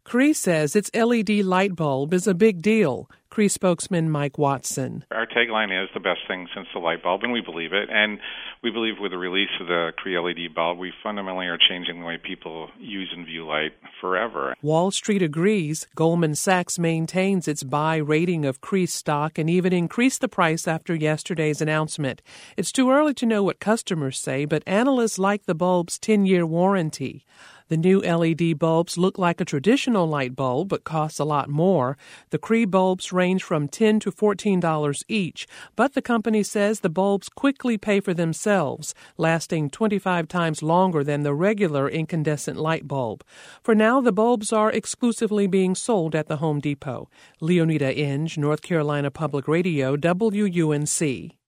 Cree says its LED light bulb is a big deal. Cree spokesman Mike Watson. Our tagline is the best thing since the light bulb, and we believe it. And we believe with the release of the Cree LED bulb, we fundamentally are changing the way people use and view light forever. Wall Street agrees. Goldman Sachs maintains its buy rating of Cree stock and even increased the price after yesterday's announcement. It's too early to know what customers say, but analysts like the bulb's 10-year warranty. The new LED bulbs look like a traditional light bulb, but cost a lot more. The Cree bulbs range from $10 to $14 each, but the company says the bulbs quickly pay for themselves, lasting 25 times longer than the regular incandescent light bulb. For now, the bulbs are exclusively being sold at the Home Depot. Leonida Inge, North Carolina Public Radio, WUNC.